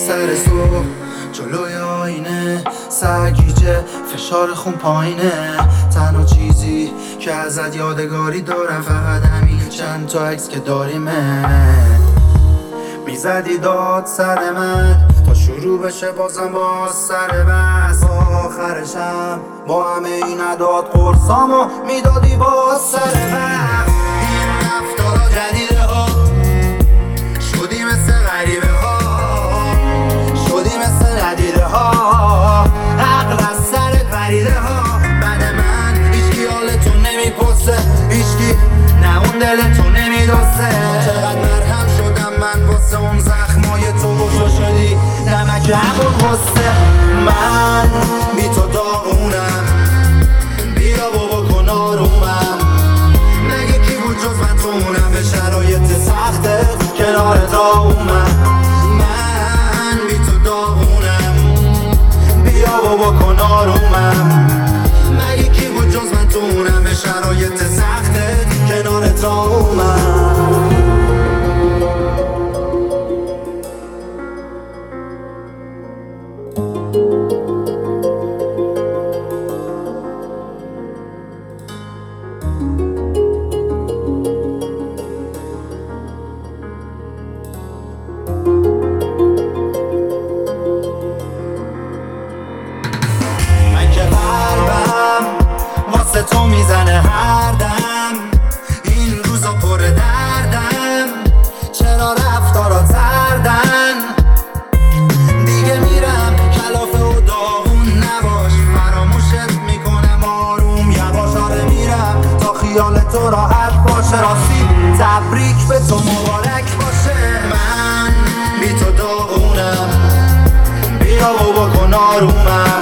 سر صبح جلوی آینه سرگیجه فشار خون پایینه. تنها چیزی که ازت یادگاری دارم فقط همین چند تا عکس که داریمه. میزدی داد سر من تا شروع بشه بازم باز سر بس. آخرشم با همه این عداد قرصامو میدادی باز سر بس. این رفتارا جدیده ها شدی مثل غریبه ها، شدی مثل ندیده ها، عقل از سرت غریده ها. بعد من هیچکی حالتو نمیپرسه، هیچکی نه اون دلتو نمیدوسه. چقدر مرهم شدم من واسه اون زخمای تو بزرگ شدی نمک عقل غصه. من بی تو داغونم، بیا بابا کن آرومم. نگه کی بود جز من تو مونم به شرایط سختت کنار داغونم. من بی تو داغونم، بیا بابا کن آرومم. نگه کی بود جز من تو مونم به شرایط سختت کنار داغونم. تو میزنه هر دم، این روزا پر دردم. چرا رفتارا زردن؟ دیگه میرم کلافه و داغون نباش، فراموشت میکنم آروم یواش. آره میرم تا خیال تو راحت باشه، راستی تبریک به تو مبارک باشه. من بی تو داغونم، بیا بابا کن آرومم.